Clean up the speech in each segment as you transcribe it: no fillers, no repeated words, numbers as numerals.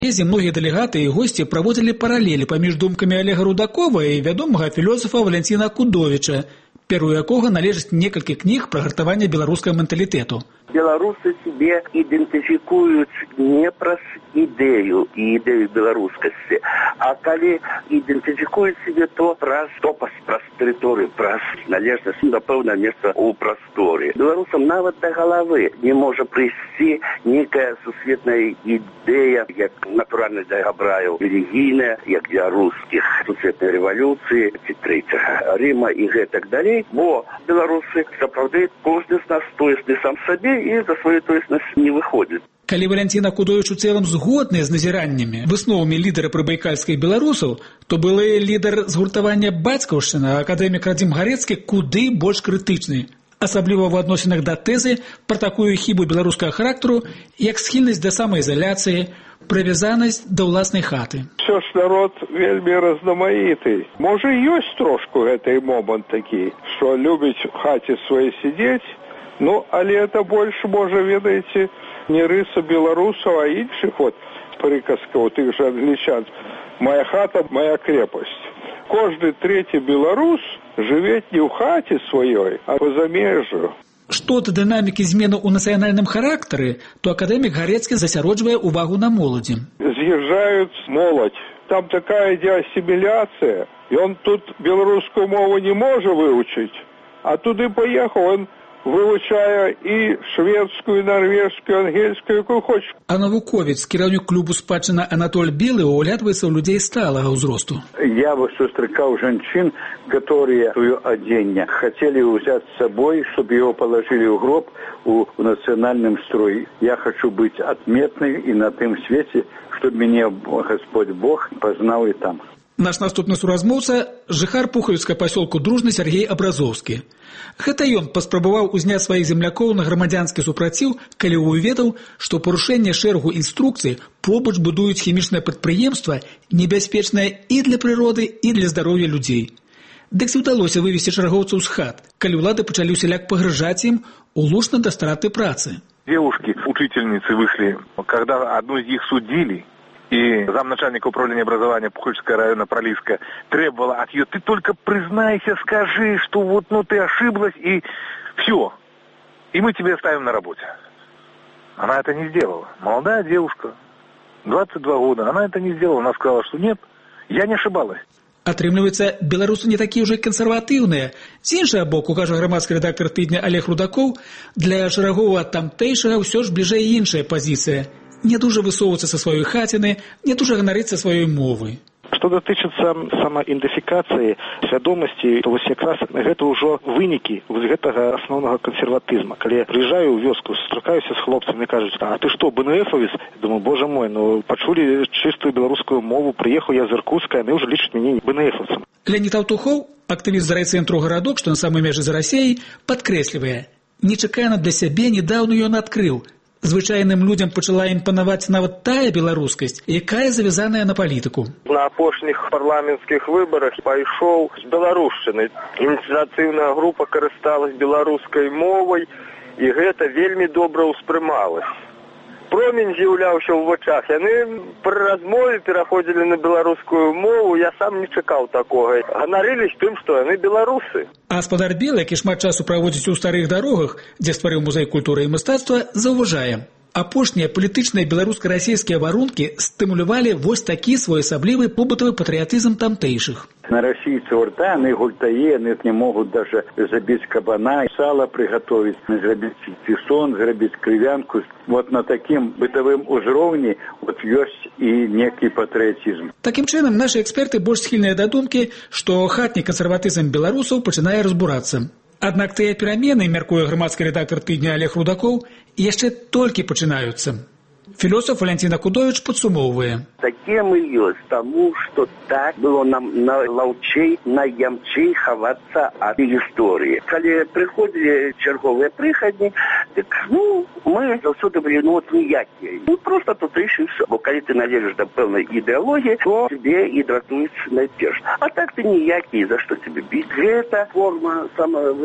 Многие делегаты и гости проводили параллели поміж думками Олега Рудакова и вядомага философа Валентина Кудовича, первую якога належит некалькі книг про гартаванне беларускага менталитету. Белорусы себе идентификуют не праз идею и идею белорусскости, а коли идентификуют себе то праз территорию, праз належность на пэўнае место у просторе. Белорусам нават до головы не может прийти некая сусветная идея, как натуральный для габраев религийная, как для русских сусветной революции, Третьего Рима и так далее. Бо белорусы сапраўды кожны з нас тоесны сам сабе и за свою тоеснасць не выходит. Калі Валентина Кудович у цэлым згодны з назіраннямі, высновамі лідара прыбайкальскіх беларусаў, то былы лідар згуртавання бацькаўшчына, акадэмік Радзім Гарэцкі, куды больш крытычны, асабліва ў адносінах да тэзы пра такую хібу беларускага характару, як схільнасць да самаізаляцыі, прывязанасць да ўласнай хаты. Все ж народ вельмі разнамаіты. Можа, ёсць трошку гэты момант такі, што любіць у хаце сваёй сидзець, але это больш, можа, ведаеце, не рыса беларусаў, а іншых прыказкаў, тых жа англічан. Моя хата, моя крепость. Кожны трэці беларус жыве не ў хаце сваёй, а па замежжу. Што да дынамікі змены ў нацыянальным характары, то акадэмік Гарэцкі засяроджвае увагу на моладзі. З'язджаюць моладзь. Там такая ідзе асіміляцыя. Ён тут беларускую мову не можа вывучыць, а туды паехаў, он вывучае і шведскую, норвежскую, ангельскую, якую хочеш. А навуковец, кіраўнік клубу спадчына Анатоль Белы, углядваецца ў людзей сталага ўзросту. Я сустракаў жанчын, которые свое оденье хотели взять с собой, чтобы его положили в гроб у национальном строе. Я хочу быть отметной и на том свете, чтобы меня Господь Бог познал и там. Наш наступны суразмоўца – жыхар пухавіцкага пасёлку Дружны Сергей Абразоўскі. Гэта ён паспрабаваў узняць сваіх землякоў на грамадзянскі супраціў, калі уведаў, што парушэнне шэрагу інструкцый побач будуюць хімічнае прадпрыемства небяспечнае і для прыроды, і для здароўя людзей. Дык удалося вывесці шэрагоўцаў з хат, калі ўлады пачалі усяляк пагражаць ім, улучна да страты працы. Девушки, учительницы вышли, когда одну из них судили, и замначальника управления образования Пуховического района Пролиска требовала от ее: ты только признайся, скажи, что ты ошиблась, и все. И мы тебя оставим на работе. Она это не сделала. Молодая девушка, 22 года, она это не сделала. Она сказала, что нет, я не ошибалась. Атрымліваецца, беларусы не такія ўжо кансерватыўныя. З іншага боку, кажа грамадскі рэдактар тыдня Олег Рудакоў, для шэрагова тамтэйшага ўсё ж бліжэй іншая пазіцыя. Не дуже высовываться со своей хатины, не дуже ганарыцца сваёй мовай. Што датычыцца самаідэнтыфікацыі свядомасці, то вось якраз гэта ўжо вынікі гэтага асноўнага кансерватызма. Калі прыязджаю ў вёску, сустракаюся з хлопцамі, кажуць: а ты што, БНФовец? Думаю, боже мой, пачулі чыстую беларускую мову, прыехаў я з Иркутска, яны ўжо лічаць мяне БНФовцам. Леонид Аўтухоў, актывіст з райцэнтру «Гарадок», што на самой межы з Расіяй, падкрэслівае: нечакана для сябе нядаўна ён адкрыў. Звычайным людзям пачала імпанаваць нават тая беларускасць, якая завязаная на палітыку. На апошніх парламенцкіх выбарах пайшоў з беларушчыны. Ініцыятыўная група карысталась беларускай мовай, і гэта вельмі добра ўспрымалась. Промень з'яўляўся ў вачах. Яны пры размове пераходзілі на беларускую мову, я сам не чакаў такога. Ганарылись тым, што яны беларусы. Гаспадар Белы, які шмат часу праводзіць у старых дарогах, дзе стварыў музей культуры і мастацтва, заўважае: апошнія палітычныя беларуска-расійскія варункі стымулявалі вось такі своеасаблівы побытавы патрыятызм тамтэйшых. На расійцаў рта, яны гультае, яны не могуць даже забіць кабана, сала приготовить, зрабіць цісон, зрабіць крывянку. На такім бытавым узроўні ёсць і некі патрыятызм. Такім чынам, нашы эксперты больш схільныя да думкі, што хатні кансерватызм беларусаў пачынае разбурацца. Аднак тыя перамены, мяркуе грамадскі рэдактар тыдня Олег Рудакоў, яшчэ толькі пачынаюцца. Философ Валентин Кудович подсумовывая. Такие мы есть, тому, что так было нам лаўчэй, наямчэй хавацца от истории. Когда приходили черговые прыхадні, так, мы заўсёды былі, ніякія. Просто тут решился. Бо когда ты належишь до пэўнай идеологии, то тебе и дратуется найперш. А так ты ніякі, за что тебе бить. Это форма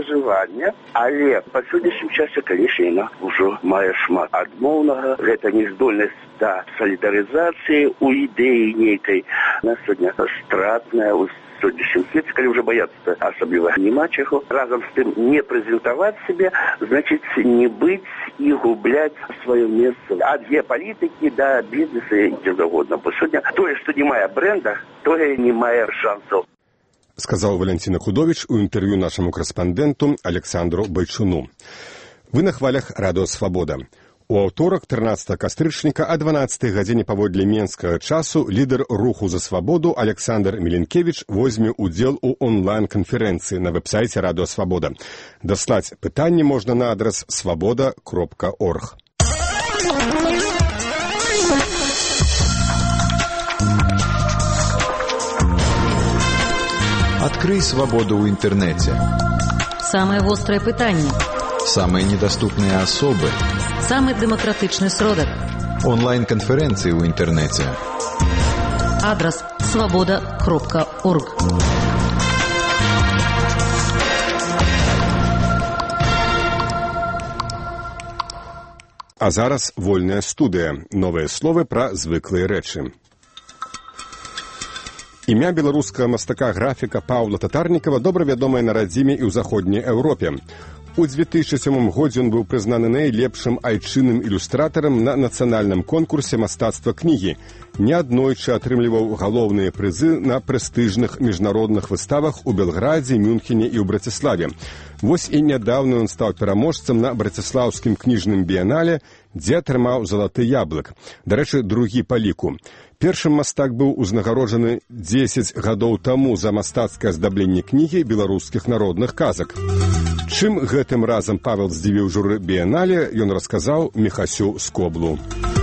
самовыживания. Але по сегодняшнім часе, конечно, уже мае шмат адмоўнага. Это не здольнасць да салідарызацыі у ідэі нейкай. Нас сёння стратная ў сённяшнім свеце, калі ўжо баяцца асабліва няма чаго. Разам з тым не прэзентаваць сябе, значыць не быць і губляць сваё месца ад геапалітыкі да бізнеса і дзе заўгодна. Бо сёння тое, што не мае брэнда, тое не мае шансаў. Сказал Валентина Худович у интервью нашему корреспонденту Александру Байчуну. Вы на хвалях Радио Свобода. У аўторак 13 кастрычніка о 12 гадзіне паводле менскага часу лідар руху за свабоду Александр Міленкевіч возьме удзел у онлайн-канферэнцыі на веб-сайце Радио Свобода. Даслаць пытанні можна на адрес svoboda.org. Открой свободу в интернете. Самое острое пытание. Самые недоступные особы. Самый демократичный сродок. Онлайн-конференции в интернете. Адрес svoboda.org. А зараз вольная студыя. Новыя словы пра звыклыя рэчы. Імя беларускага мастака-графіка Паўла Татарнікава добра вядомае на радзіме і ў заходняй Еўропе. У 2007 годзе ён быў прызнаны найлепшым айчынным ілюстратарам на нацыянальным конкурсе мастацтва кнігі. Неаднойчы атрымліваў галоўныя прызы на прэстыжных міжнародных выставах у Белградзе, Мюнхене і ў Браціславе. Вось і нядаўна ён стаў пераможцам на браціслаўскім кніжным біянале, дзе атрымаў залаты яблык. Дарэчы, другі па ліку. Першым мастак быў узнагароджаны 10 гадоў таму за мастацкае аздабленне кнігі беларускіх народных казак. Чым гэтым разам Павел здзівіў журы біянале, ён расказаў Міхасю Скоблу.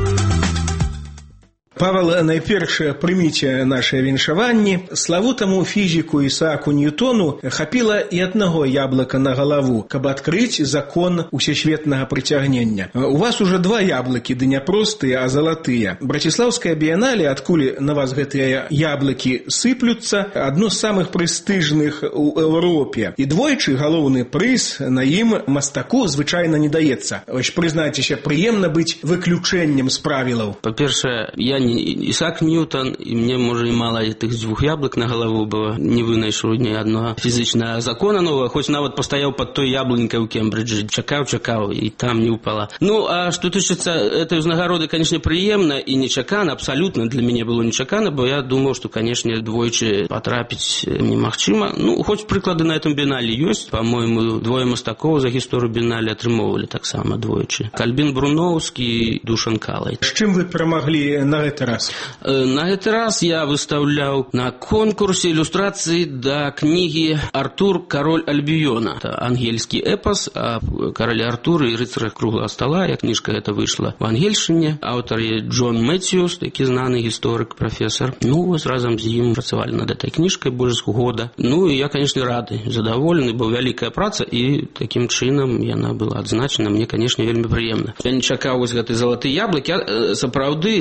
Павел, найперш прыміце наше віншаванні. Славутаму фізіку Ісааку Ньютону хапіла і аднаго яблыка на галаву, каб адкрыць закон усесветнага прыцягнення. У вас уже два яблыкі, ды не простыя, а залатыя. Браціслаўская біянале, адкуль на вас гэтыя яблыкі сыплюцца, адно з самых прэстыжных у Еўропе. І двойчы галоўны прыз на ім мастаку звычайна не даецца. Вось прызнайцеся, прыемна быць выключэннем з правілаў. Па-першае, я не Ісаак Ньютон, і мне, можа, і мала тых дзвюх яблык на галаву было, не вынайшаў ні аднаго фізічнага закона новага, хоць нават пастаяў пад той яблынькай у Кембриджы, чакаў, і там не упала. Ну, а што тычыцца этой узнагароды, конечно, прыемна і нечакана, абсалютна для мяне было нечакана, бо я думаў, што, конечно, двойчы патрапіць немагчыма. Ну, хоць прыклады на этом біянале ёсць, па-мойму, двое мастакоў за гісторыю біянале атрымоўвалі таксама двойчы. Кальбін Бруноўскі і Душан Калай. З чым вы перамаглі на гэты раз? На гэты раз я выстаўляў на конкурсе ілюстрацыі да кнігі «Артур, король Альбіёна». Это ангельскі эпос о короле Артуры і рыцарах круглага стола. Я кніжка гэта выйшла в ангельшчыне. Аўтар Джон Мэтьюс, такі знаны гісторык, прафесор. Ну, вось разам з ім працавалі над этой кніжкай больш года. Ну, і я, конечно, рады, задаволены, бо вялікая праца, і такім чынам яна была адзначана. Мне, конечно, вельмі прыемна. Я не чакаў вось гэты залаты яблык. Я сапраўды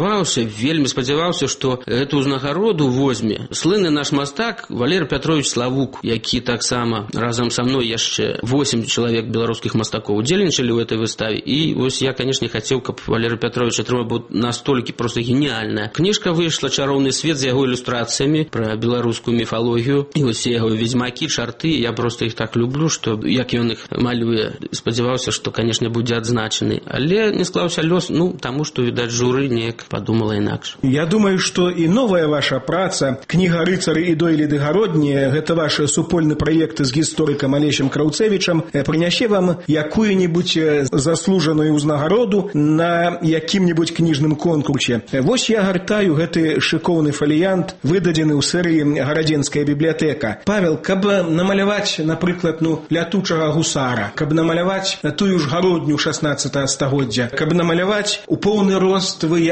вельмі спадзяваўся, што гэту ўзнагароду возьме слыны наш мастак Валерый Пятрович Славук, які таксама разам са мной яшчэ 8 чалавек беларускіх мастакоў удзельнічалі ў этой выставе. І вось я, конечно, хацеў, каб Валерый Пятрович атрымаў, бо настолькі проста геніальная. Кніжка выйшла «Чароўны свет» з яго ілюстрацыямі пра беларускую міфалогію. І вось яго ведзьмакі, чарты, я проста іх так люблю, што як ён іх малюе, спадзяваўся, што, конечно, будзе адзначаны. Але не склаўся лёс, ну, таму што, відаць, журы неяк падумала інакш. Я думаю, што і новая ваша праца, кніга «Рыцары і дойліды гароднія», гэта ваш супольны праект з гісторыкам Алесем Краўцэвічам, прынясе вам якую-небудзь заслужаную ўзнагароду на якім-небудзь кніжным конкурсе. Вось я гартаю гэты шыкоўны фаліянт, выдадзены ў серыі «Гарадзенская бібліятэка». Павел, каб намаляваць, напрыклад, лятучага гусара, каб намаляваць тую ж гародню 16 стагоддзя, каб намаляваць у поўны рост выявы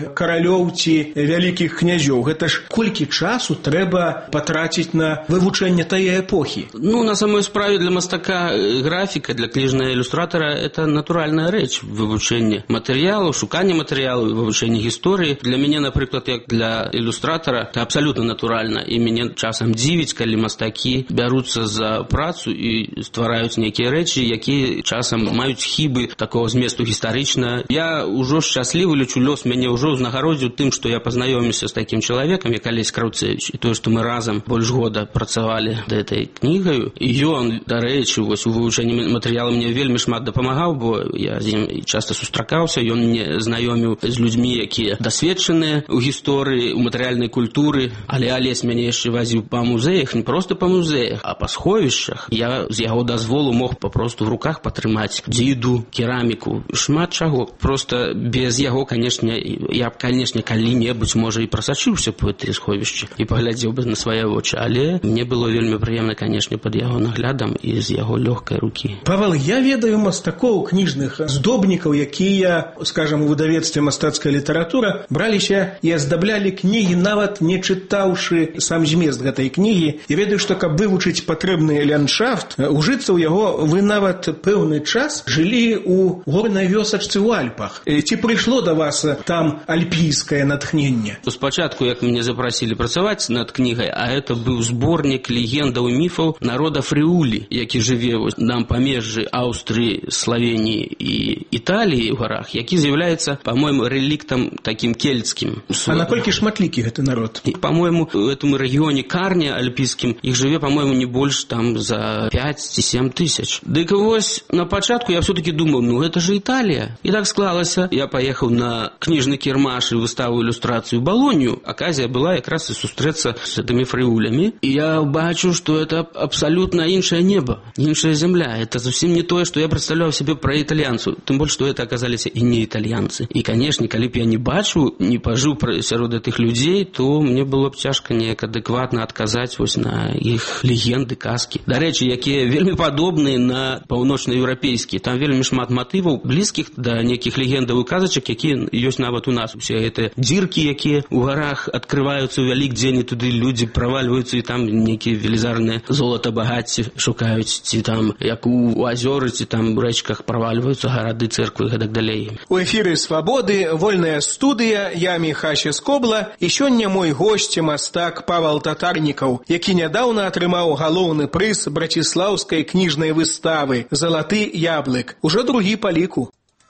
каралёў ці вялікіх князёў. Гэта ж колькі часу трэба патраціць на вывучэнне тае эпохі? Ну, на самой справе для мастака графіка, для кніжнага ілюстратара это натуральная рэч. Вывучэнне матэрыялаў, шуканне матэрыялаў, вывучэнне гісторыі. Для мяне, напрыклад, як для ілюстратара, это абсалютна натуральна. І мяне часам дзівіць, калі мастакі бяруцца за працу і ствараюць нейкія рэчы, якія часам маюць хібы такого зместу гістарычна. Я ўжо шчаслівы лічу, лёс мяне ўжо ўзнагародзіў тым, што я пазнаёміўся з такім чалавекам, як Алесь Краўцевіч. І тое, што мы разам больш года працавалі над этой кнігаю. І ён, дарэчы, вось у вывучэнні матэрыялу мне вельмі шмат дапамагаў, бо я з ім часта сустракаўся, ён мне знаёміў з людзьмі, якія дасведчаныя ў гісторыі, у матэрыяльнай культуры. Але Алесь мяне яшчэ вазіў па музеях, не проста па музеях, а па сховішчах. Я з яго дазволу мог папросту в руках патрымаць дзіду, кераміку, шмат чаго. Просто без яго, канешне, я б, канешне, калі-небудзь, можа, і прасачыўся б у гэтыя сховішчы і паглядзеў бы на свае вочы. Але мне было вельмі прыемна, канешне, пад яго наглядам і з яго лёгкай рукі. Павел, я ведаю мастакоў, кніжных здобнікаў, якія, скажам, у выдавецтве «Мастацкая літаратура» браліся і аздаблялі кнігі, нават не чытаўшы сам змест гэтай кнігі. Я ведаю, што каб вывучыць патрэбны ландшафт, ужыцца ў яго, вы нават пэўны час жылі у горнай вёсачцы ў Альпах. Ці прыйшло да вас там альпійскае натхненне? Спачатку, як мяне запрасілі працаваць над кнігай, а это быў зборнік легендаў і міфаў народа Фрыулі, які жыве на памежжы Аўстрыі, Славеніі і Італіі ў гарах, які з'яўляецца, па-мойму, рэліктам такім кельцкім. А наколькі шматлікі гэты народ? І, па-мойму, в этом рэгіёне Карне альпійскім іх жыве, па-мойму, не больш там за 5 ці 7 тысяч. Дык вось на пачатку я все-таки думаў, ну гэта же Італія. І так склалася, я паехаў на кніжны кірмаш і выставу ілюстрацыю Балонію. Аказія была якраз і сустрэцца з гэтымі фрыулямі. І я бачу, што это абсалютна іншае неба, іншая земля. Это зусім не тое, што я прадстаўляў себе пра італьянцу. Тым больш, што это аказаліся і не італьянцы. І, канешне, калі б я не бачыў, не пажыў сярод гэтых людзей, то мне было б цяжка неяк адэкватна адказаць вось на іх легенды, казкі. Дарэчы, якія вельмі падобныя на паўночнаеўрапейскія. Там вельмі шмат матываў, блізкіх да нейкіх легендаў і казачак, якія ёсць нават у нас. Усе гэтыя дзіркі, якія ў гарах адкрываюцца ў Вялікдзень, і туды людзі правальваюцца, і там нейкія велізарныя золата-багацці шукаюць, ці там, як у азёры, ці там у рэчках правальваюцца гарады, цэрквы і гэтак далей. У эфіры «Свабоды», вольная студыя, я Міхася Скобла, і сёння мой госць мастак Павел Татарнікаў, які нядаўна атрымаў галоўны прыз браціслаўскай кніжнай выставы «Залаты яблык». Ужо другі па ліку.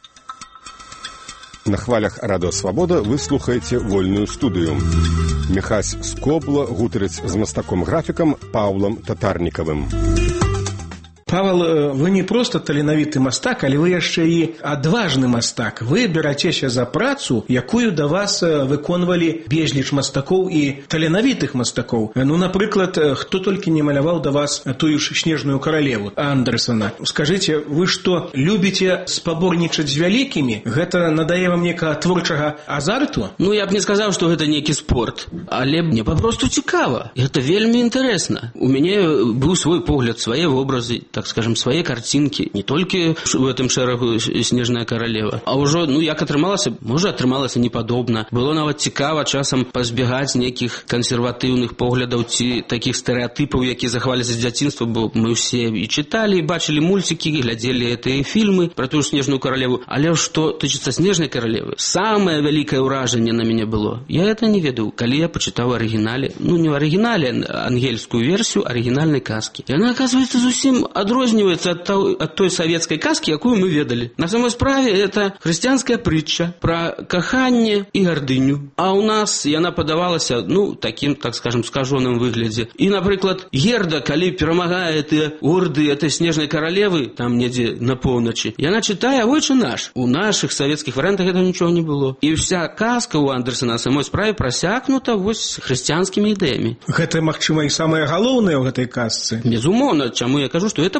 На хвалях радыё «Свабода» вы слухаеце вольную студыю. Міхась Скобла гутарыць з мастаком-графікам Паўлам Татарнікавым. Павел, вы не просто таленавіты мастак, але вы яшчэ і адважны мастак. Вы берацеся за працу, якую да вас выконвалі безліч мастакоў і таленавітых мастакоў. Ну, напрыклад, хто толькі не маляваў да вас тую ж «Снежную каралеву» Андерсона. Скажыце, вы што, любіце спаборнічаць з вялікімі? Гэта надае вам некага творчага азарту? Ну, я б не сказаў, што гэта нейкі спорт, але мне папросту цікава. Гэта вельмі інтарэсна. У мяне быў свой погляд, свае вобразы, так скажем, свои картинки, не только в этом шэрагу «Снежная каралева», а ўжо, ну, як атрымалася, можа, атрымалася непадобна. Было нават цікава часам пазбегаць нейкіх кансерватыўных поглядаў ці такіх стэрэатыпаў, якія захаваліся з дзяцінства, бо мы ўсе і чыталі, і бачылі мульцікі, глядзелі гэтыя фільмы пра тую «Снежную каралеву». Але што тычыцца «Снежнай каралевы», самае вялікае ўражанне на мяне было. Я это не ведаў, калі я пачытаў арыгінале, ну, не ў арыгінале, а ангельскую версію арыгінальнай казкі. Яна, аказваецца, зусім адрозніваецца ад той савецкай казкі, якую мы ведалі. На самой справе это хрысціянская прытча пра каханне і гардыню. А ў нас яна падавалася, ну, такім, так скажем, скажоным выглядзе. І, напрыклад, Герда, калі перамагае гэтыя орды этой «Снежнай каралевы», там недзе на поўначы, яна чытае «Ойче наш». У нашых савецкіх варыянтах гэта нічого не было. І вся казка ў Андерсена на самой справе прасякнута вось хрысціянскімі ідэямі. Гэта, магчыма, і самае галоўнае ў гэтай казцы. Безумоўна, чаму я кажу, што гэта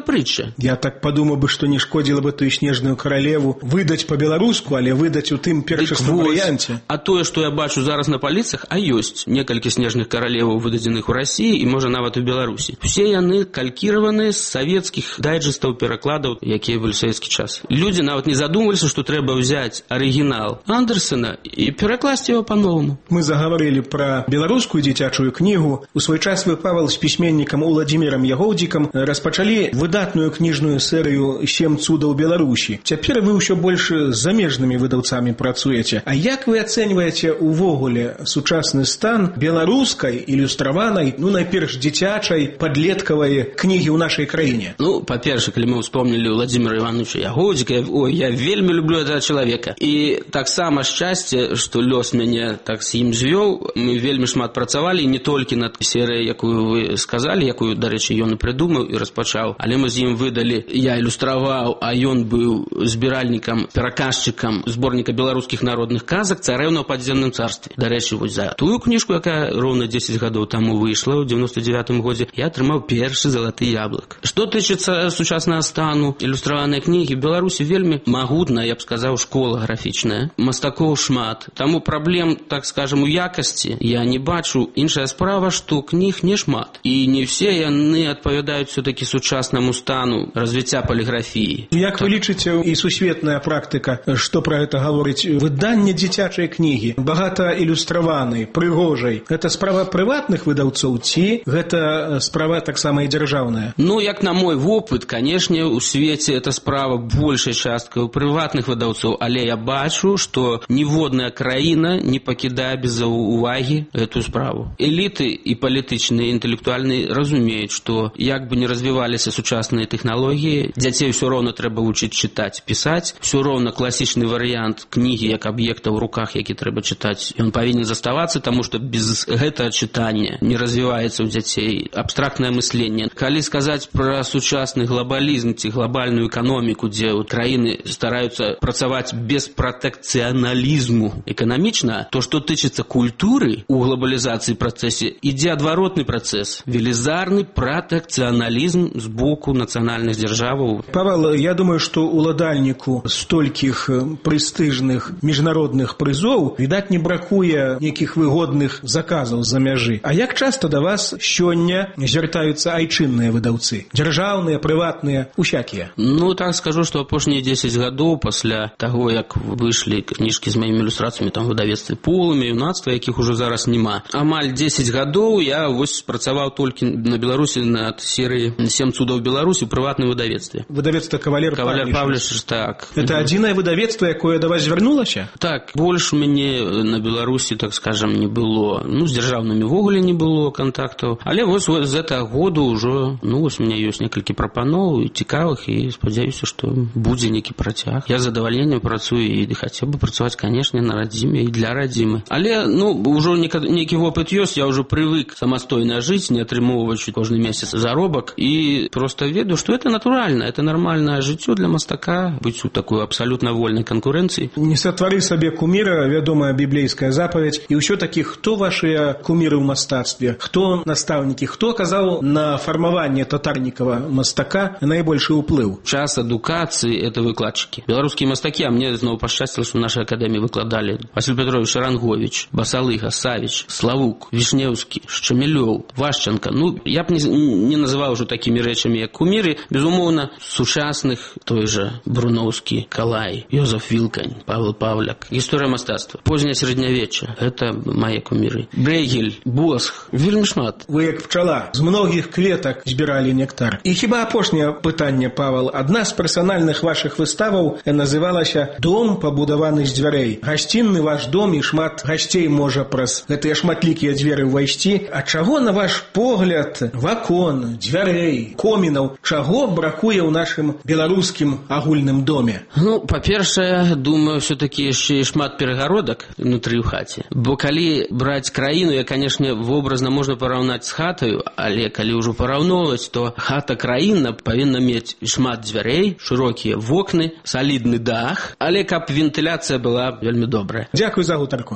притча. Я так подумал бы, что не шкодило бы ту снежную королеву выдать по-беларуску, але выдать у тым першасным варыянце. А тое, што я бачу зараз на паліцах, а ёсць некалькі снежных каралеваў, выдадзеных у Расіі і, можа, нават у Беларусі. Усе яны калькіраваны з савецкіх дайджестаў, перакладаў, якія былі ў савецкі час. Людзі нават не задумваліся, што трэба ўзяць арыгінал Андерсена і перакласці яго па-новаму. Мы заговорили про беларускую дзіцячую книгу. У свой час вы, Павел, с письменником Уладзімірам Ягоўдзікам распачалі выдатную книжную серию «7 цудаў Беларусі». Цяпер вы ўсё больш з замежнымі выдаўцамі працуеце. А як вы ацэньваеце увогуле сучасны стан беларускай ілюстраванай, найперш дзіцячай, падлеткавай кнігі ў нашай краіне? Па-перша, калі мы ўспомнілі Владзіміра Івановича Ягоўдзіка, я вельмі люблю этого чалавека. І таксама шчасце, што лёс мяне так з ім звёў. Мы вельмі шмат працавалі, не толькі над серыяй, якую вы сказалі, якую, дарэчы, ён і прыдумаў і распачаў, але мы з ім выдалі, я ілюстраваў, а ён быў збіральнікам, пераказчыкам зборніка беларускіх народных казак «Царэўна ў падземным царстве». Дарэчы, вось за тую кніжку, якая роўна 10 гадоў таму выйшла, ў 99-м годзе, я атрымаў першы залаты яблык. Што тычыцца сучаснага стану ілюстраванай кнігі, в Беларусі вельмі магутная, я б сказаў, школа графічная. Мастакоў шмат. Таму праблем, так скажем, у якасці я не бачу. Іншая справа, што кніг не шмат. І не все яны адпавядаюць все-таки сучаснаму стану развіцця поліграфіі. Як вы лічыце, і сусветная практыка, што пра гэта гаворыць, выданне дзіцячай кнігі, багата ілюстраванай, прыгожай, гэта справа прыватных выдаўцоў ці гэта справа таксама і дзяржаўная? Як на мой вопыт, канешне, у свеце это справа большай часткай у прыватных выдаўцоў, але я бачу, што ніводная краіна не пакідае без увагі эту справу. Эліты і палітычныя, і інтэлектуальныя разумеюць, што як бы не развіваліся сучасныя тэхналогіі, дзяцей ўсё роўна трэба вучыць чытаць, пісаць, ўсё роўна класічны варыянт кнігі як аб'екта ў руках, які трэба чытаць, ён павінен заставацца, таму што без гэтага чытання не развіваецца ў дзяцей абстрактнае мысленне. Калі сказаць пра сучасны глобалізм ці глобальную эканоміку, дзе краіны стараюцца працаваць без пратэкцыяналізму эканамічна, то што тычыцца культуры у глобалізацыі працэсе, ідзе адваротны працэс, велізарны пратэкцыяналізм з боку нацыянальных дзяржаваў. Павел, я думаю, што уладальніку столькіх прэстыжных міжнародных прызоў, відаць, не бракуе нейкіх выгодных заказаў з-за мяжы. А як часта да вас сёння звяртаюцца айчынныя выдаўцы? Дзяржаўныя, прыватныя, усякія? Так скажу, што апошнія 10 гадоў пасля таго, як выйшлі кніжкі з маімі ілюстрацыямі там выдавецтве «Полымя», «Юнацтва», якіх ужо зараз няма. Амаль 10 гадоў я вось працаваў толькі на Беларусі над серыяй «7 цудаў Беларусі» ў прыватным выдавецтве. Выдавецтва «Кавалер Павліш», так. Это адзінае выдавецтва, якое да вас звярнулася? Так, больш у мяне на Беларусі, так скажам, не было. З дзяржаўнымі ввогуле не было контактаў. Але вось з гэтага году ўжо, вось у мяне ёсць некалькі прапаноў цікавых і спадзяюся, што будзе нейкі працяг. Я з задавальненнем працую і хацеў бы працаваць, канешне, на радзіме і для радзімы. Але, ўжо нейкі вопыт ёсць, я ўжо прывык самастойна жыць, не атрымоўваць кожны месяц заробак і проста ведаю, што это натуральна, это нармальнае жыццё для мастака, быць у такой абсалютна вольнай канкурэнцыі. Не сатвары сабе куміра, вядомая біблейская запаведь, і ўсё-такі хто вашыя куміры ў мастацтве, хто настаўнікі, хто аказаў на фармаванне татарнікава мастака найбольшы ўплыў? Час адукацыі – это выкладчыкі. Беларускія мастакі, а мне зноў пашчасціла, што ў нашай акадэміі выкладалі Васіль Петрович Шарангович, Басалыга, Савіч, Славук, Вішнеўскі, Шчамілёў, Вашченка. Я б не называў ужо такімі рэчамі, як куміры. Безумоўна, сучасных, той жа Бруноўскі, Калай, Йозеф Вілкань, Павел Павляк. Гісторыя мастацтва. Позняе сярэднявечча – это мае куміры. Брейгель, Босх, вельмі шмат. Вы як пчала, з многіх кветак збіралі нектар. І хіба апошняе пытанне, Павел, адна з персанальных вашых выставаў называлася «Дом, пабудаваны з дзвярэй». Гасцінны ваш дом і шмат гасцей можа праз гэтыя шматлікія дзверы ўвайсці. А чаго, на ваш погляд, вакон, дзвярэй, комінаў, чаго бракуе ў нашым беларускім агульным доме? Па-першае, думаю, все-таки яшчэ і шмат перагародак внутры ў хаце. Бо калі браць краіну, я, канешне, вобразна можна параўнаць з хатаю, але калі ўжо параўноўваць, то хата-краіна павінна мець шмат дзвярэй, шырокія вокны, салідны дах, але каб вентыляцыя была вельмі добрая. Дзякуй за гутарку.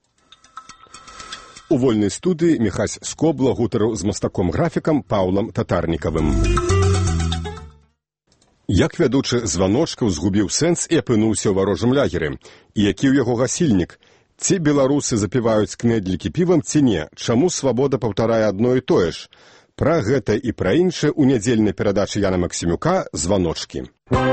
У вольнай студыі Міхась Скобла гутарыў з мастаком-графікам Паўлам Татарнікавым. Як вядучы званочкаў згубіў сэнс і апынуўся ў варожым лягеры? І які ў яго гасільнік? Ці беларусы запіваюць кнэдлікі півам, ці не? Чаму свабода паўтарае адно і тое ж? Пра гэта і пра іншае ў нядзельнай перадачы Яна Максімюка «Званочкі».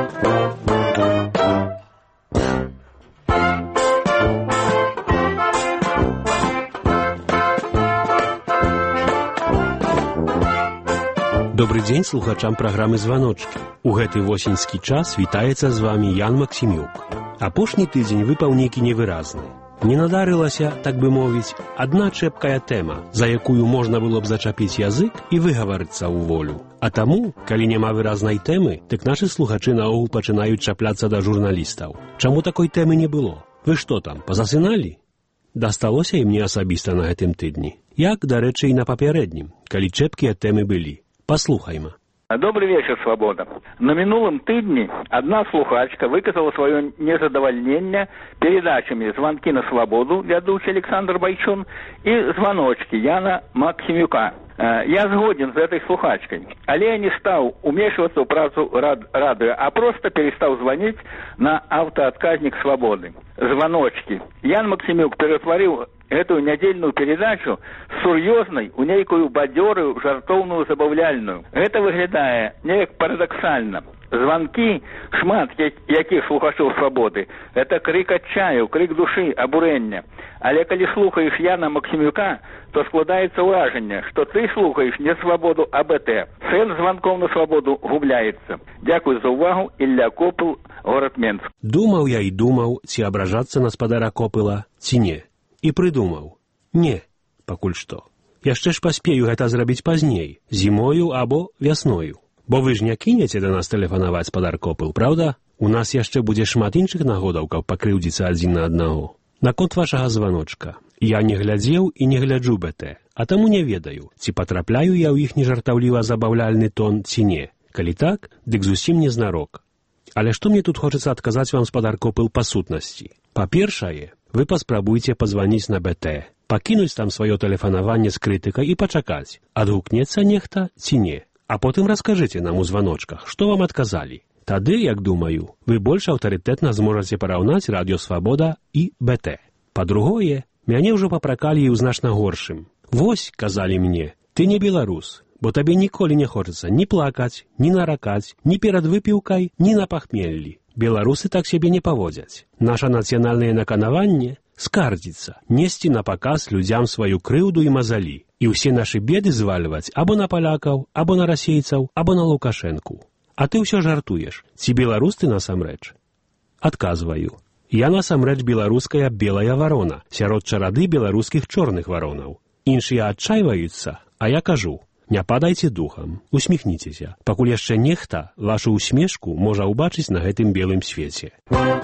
Добры дзень слухачам праграмы «Званочкі». У гэты восеньскі час вітаецца з вамі Ян Максімюк. Апошні тыдзень выпаў нейкі невыразны. Не надарылася, так бы мовіць, адна чэпкая тэма, за якую можна было б зачапіць язык і выгаварыцца ў волю. А таму, калі няма выразнай тэмы, дык нашы слухачы наогул пачынаюць чапляцца да журналістаў. Чаму такой тэмы не было? Вы што там, пазасыналі? Дасталося і мне асабіста на гэтым тыдні. Як, дарэчы, і на папярэднім, калі чэпкія тэмы былі. Паслухайма. Добрый вечер, Свобода. На минулом тыдні одна слухачка выказала свое незадовольнение передачами «Звонки на свободу», ведущий Александр Бойчун, и «Звоночки» Яна Максимюка. Я згоден з этой слухачкой, але я не стал умешиваться в працу радио, а просто перестал звонить на автоотказник «Свободы». «Звоночки». Ян Максимюк перетворил эту недельную передачу з сур'ёзнай у нейкую бадзёрую, жартоўную, забаўляльную. Гэта выглядае неяк парадаксальна. Званкі, шмат якіх слухачоў «Свабоды», это крык адчаю, крык душы, абурэння. Але калі слухаеш Яна Максімюка, то складаецца ўражанне, што ты слухаеш не «Свабоду», а БТ. Сэнс званкоў на «Свабоду» губляецца. Дзякуй за ўвагу, Ілля Копыл, горад Менск. Думаў я і думаў, ці абражацца на спадара Копыла, ці не. І прыдумаў. Не, пакуль што. Яшчэ ж паспею гэта зрабіць пазней, зімою або вясною. Бо вы ж не кінеце да нас тэлефанаваць, спадар Копыл, праўда? У нас яшчэ будзе шмат іншых нагодаў, каб пакрыўдзіцца адзін на аднаго. Наконт вашага званочка. Я не глядзеў і не гляджу БТ, а таму не ведаю, ці патрапляю я ў іх нежартаўліва забаўляльны тон, ці не. Калі так, дык зусім не знарок. Але што мне тут хочацца адказаць вам, спадар Копыл, па сутнасці? Па-першае, вы паспрабуйце пазваніць на БТ, пакінуць там сваё тэлефанаванне з крытыкай і пачакаць, адгукнецца нехта ці не. А потым раскажыце нам у званочках, што вам адказалі. Тады, як думаю, вы больш аўтарытэтна зможаце параўнаць радыё «Свабода» і БТ. Па-другое, мяне ўжо папракалі і ў значна горшым. Вось, казалі мне, ты не беларус, бо табе ніколі не хочацца ні плакаць, ні наракаць, ні перад выпіўкай, ні на пахмеллі. Беларусы так сябе не паводзяць. Наша нацыянальнае наканаванне скардзіцца, несці на паказ людзям сваю крыўду і мазалі, і ўсе нашы беды звальваць або на палякаў, або на расейцаў, або на Лукашэнку. А ты ўсё жартуеш. Ці беларус ты насамрэч? Адказваю. Я насамрэч беларуская белая варона, сярод чарады беларускіх чорных варонаў. Іншыя адчайваюцца, а я кажу: не падайце духам, усміхніцеся, пакуль яшчэ нехта вашу усмешку можа ўбачыць на гэтым белым свеце.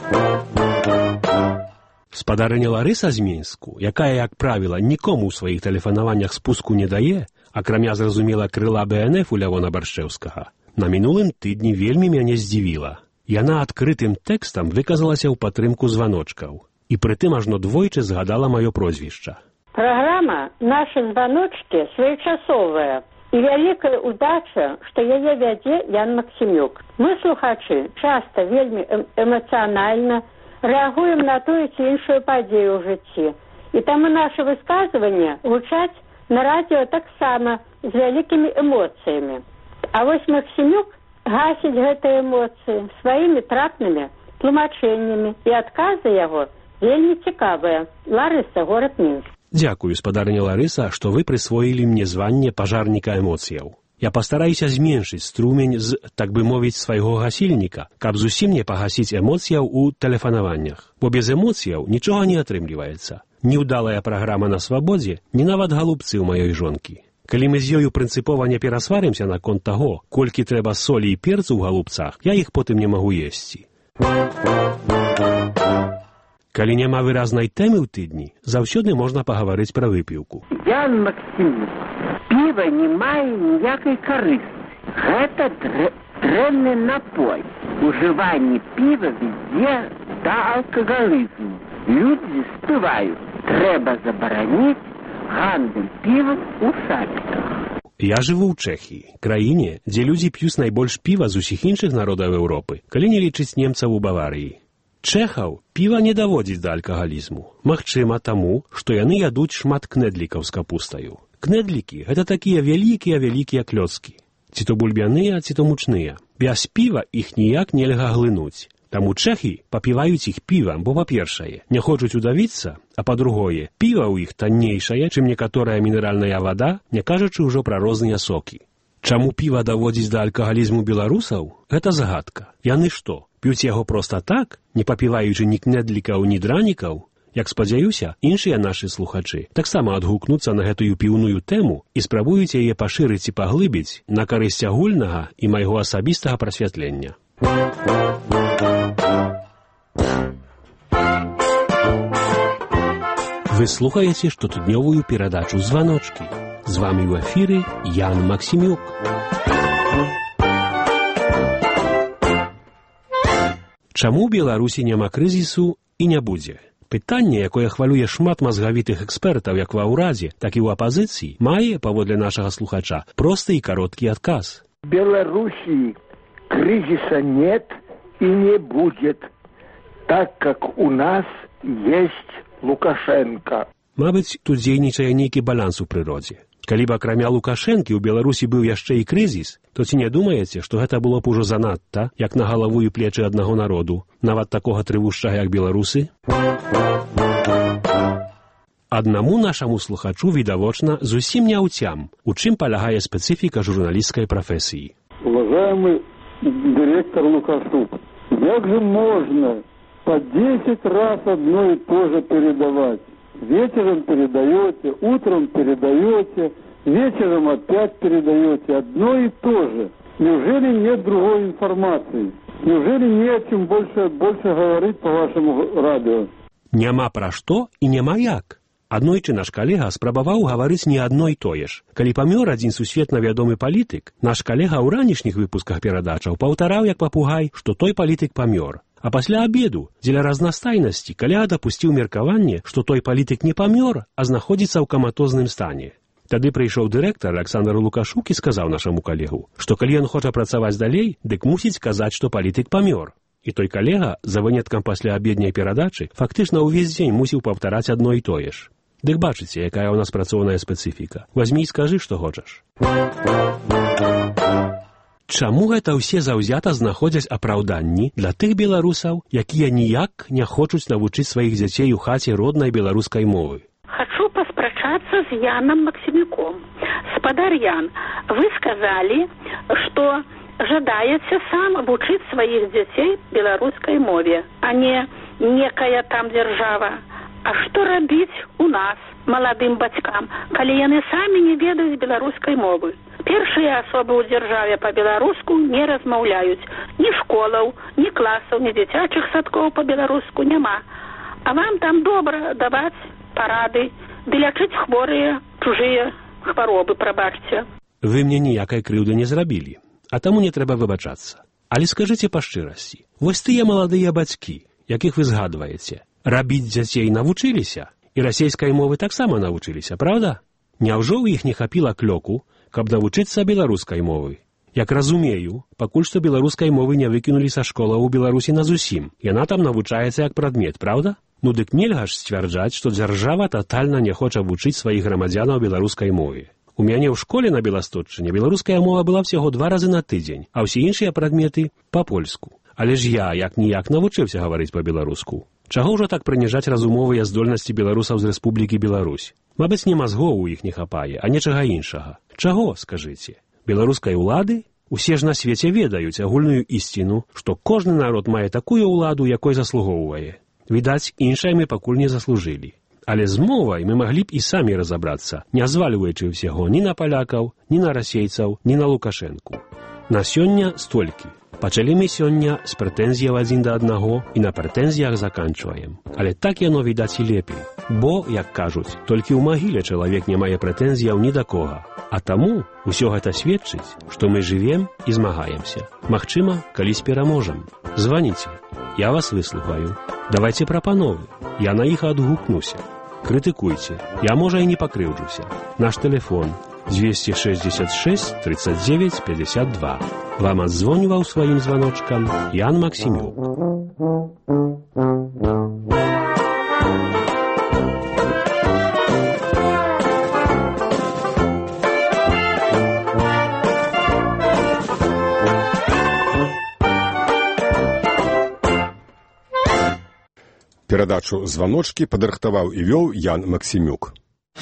Спадарыня Ларыса з Мінску, якая, як правіла, нікому ў сваіх тэлефанаваннях спуску не дае, акрамя, зразумела, крыла БНФ у Лявона Баршчэўскага, на мінулым тыдні вельмі мяне здзівіла. Яна адкрытым тэкстам выказалася ў падтрымку званочкаў, і прытым ажно двойчы згадала маё прозвішча. Праграма «Нашы званочкі» своечасовая, і вялікая ўдача, што яе вядзе Ян Максімюк. Мы, слухачы, часта вельмі эмацыянальна рэагуем на тую ці іншую падзею ў жыцці. І таму нашы высказванні гучаць на радыё таксама з вялікімі эмоцыямі. А вось Максімюк гасіць гэтыя эмоцыі сваімі трапнымі тлумачэннямі, і адказы яго вельмі цікавыя. Ларыса, горад Мінск. Дзякую, спадарыня Ларыса, што вы прысвоілі мне званне пажарніка эмоцыяў. Я пастараюся зменшыць струмень з, так бы мовіць, свайго гасільніка, каб зусім не пагасіць эмоцыяў у тэлефанаваннях. Бо без эмоцыяў нічога не атрымліваецца. Ні ўдалая праграма на свабодзе, ні нават галубцы ў маёй жонкі. Калі мы з ёю прынцыпова не перасварымся наконт таго, колькі трэба солі і перцу ў галубцах, я іх потым не магу есці. Калі няма выразнай тэмы ў тыдні, заўсёды можна пагаварыць пра выпіўку. Ян Максімюк, піва не мае ніякай карысці. Гэта дрэнны напой. Ужыванне піва вядзе да алкагалізму. Людзі спяваюць: трэба забараніць гандаль півам у садках. Я жыву ў Чэхіі, краіне, дзе людзі п'юць найбольш піва з усіх іншых народаў Еўропы, калі не лічыць немцаў у Баварыі. Чэхаў піва не даводзіць да алкагалізму. Магчыма, таму, што яны ядуць шмат кнедлікаў з капустаю. Кнедлікі – гэта такія вялікія клёцкі. Ці то бульбяныя, ці то мучныя. Без піва іх ніяк нельга глынуць. Таму чэхі папіваюць іх півам, бо, па-першае, не хочуць удавіцца, а па-другое, піва ў іх таннейшае, чым некаторая мінеральная вада, не кажучы ўжо пра розныя сокі. Чаму піва даводзіць да алкагалізму беларусаў? Гэта загадка. Яны што, п'юць яго проста так, не папіваючы ні кнедлікаў, ні дранікаў? Як спадзяюся, іншыя нашы слухачы таксама адгукнуцца на гэтую піўную тэму і спрабуюць яе пашырыць і паглыбіць на карысць агульнага і майго асабістага прасвятлення. Вы слухаеце штотыднёвую перадачу «Званочкі». З вамі ў эфіры Ян Максімюк. Чаму ў Беларусі няма крызісу і не будзе? Пытанне, якое хвалюе шмат мазгавітых экспертаў як ва ўрадзе, так і ў апазіцыі, мае, паводле нашага слухача, просты і кароткі адказ. В Беларуси кризиса нет и не будет, так как у нас есть Лукашенко. Мабыць, тут дзейнічае нейкі баланс у прыродзе. Калі б акрамя Лукашэнкі ў Беларусі быў яшчэ і крызіс, то ці не думаеце, што гэта было б ужо занадта, як на галаву і плечы аднаго народу, нават такога трывушчага, як беларусы? Аднаму нашаму слухачу, відавочна, зусім не ўцям, у чым палягае спецыфіка журналісцкай прафесіі. Уважаемый директор Лукашук, как же можно по 10 раз одно и то же передавать? Вечером передаете, утром передаете, вечером опять передаете одно и то же. Неужели нет другой информации? Неужели не о чем больше говорить по вашему радио? Няма пра што і няма як. Аднойчы наш калега спрабаваў гаварыць не адно і тое ж. Калі памёр адзін сусветна вядомы палітык, наш калега ў ранішніх выпусках перадачаў паўтараў як папугай, што той палітык памёр. А пасля абеду, дзеля разнастайнасці, калега дапусціў меркаванне, што той палітык не памёр, а знаходзіцца ў каматозным стане. Тады прыйшоў дырэктар Александр Лукашук і сказаў нашаму калегу, што калі ён хоча працаваць далей, дык мусіць казаць, што палітык памёр. І той калега, за выняткам пасля абедняй перадачы, фактычна ўвесь дзень мусіў паўтараць адно і тое ж. Дык бачыце, якая ў нас працоўная спецыфіка. Вазьмі і скажы, што хочаш. Чаму гэта ўсе заўзята знаходзяць апраўданні для тых беларусаў, якія ніяк не хочуць навучыць сваіх дзяцей у хаце роднай беларускай мовы? Хочу поспрачаться с Яном Максимюком. Спадар Ян, вы сказали, что жадаете сам обучить своих детей белорусской мове, а не некая там держава. А что робить у нас, молодым бацькам, калі яны самі не ведаюць беларускай мовы? Першыя асобы ў дзяржаве па-беларуску не размаўляюць. Ні школаў, ні класаў, ні дзіцячых садкоў па-беларуску няма. А вам там добра даваць парады, ды лячыць хворыя, чужыя хваробы, прабачце. Вы мне ніякай крыўды не зрабілі, а таму не трэба выбачацца. Але скажыце па шчырасці, вось тыя маладыя бацькі, якіх вы згадваеце, рабіць дзяцей навучыліся, і расейскай мовы таксама навучыліся, правда? Няўжо ў іх не хапіла клёку, каб навучыцца беларускай мовы? Як разумею, пакуль што беларускай мовы не выкінулі са школаў у Беларусі назусім. Яна там навучаецца як прадмет, правда? Ну дык нельга ж сцвярджаць, што дзяржава татальна не хоча вучыць сваіх грамадзянаў беларускай мове. У мяне ў школе на Беластотчыне беларуская мова была всяго 2 разы на тыдзень, а ўсе іншыя прадметы па-польску. Але ж я як-ніяк навучыўся гаварыць па-беларуску. Чаго ўжо так прыніжаць разумовыя здольнасці беларусаў з Рэспублікі Беларусь? Мабыць, не мазгоў у іх не хапае, а нечага іншага. Чаго, скажыце? Беларускай улады? Усе ж на свеце ведаюць агульную ісціну, што кожны народ мае такую ўладу, якой заслугоўвае. Відаць, іншае мы пакуль не заслужылі. Але з мовай мы маглі б і самі разабрацца, не звальваючы ўсяго ні на палякаў, ні на расейцаў, ні на Лукашэнку. На сёння столькі. Пачалі мы сёння з прэтэнзіяў адзін да аднаго і на прэтэнзіях заканчваем. Але так яно відаць і лепей. Бо, як кажуць, толькі ў магіле чалавек не мае прэтэнзіяў ні да кога. А таму ўсё гэта сведчыць, што мы жывем і змагаемся. Магчыма, калісь пераможам. Званіце, я вас выслухаю. Давайце прапановы, я на іх адгукнуся. Крытыкуйце, я, можа, і не пакрыўджуся. Наш тэлефон 266 39 52. Вам адзвоніваў сваім званочкам Ян Максімюк. Перадачу «Званочкі» падрыхтаваў і вёў Ян Максімюк.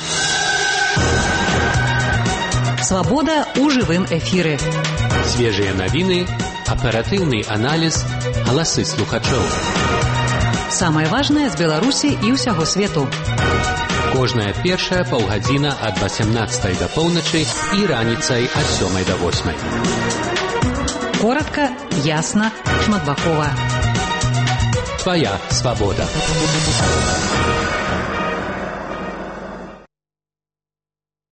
Свабода ў жывым эфіры. Свежыя навіны, аператыўны аналіз, галасы слухачоў. Самае важнае з Беларусі і ўсяго свету. Кожная першая паўгадзіна ад 18 да поўначы і раніцай ад 7 да 8. Коротка, ясна, шматбакова. Твоя свобода.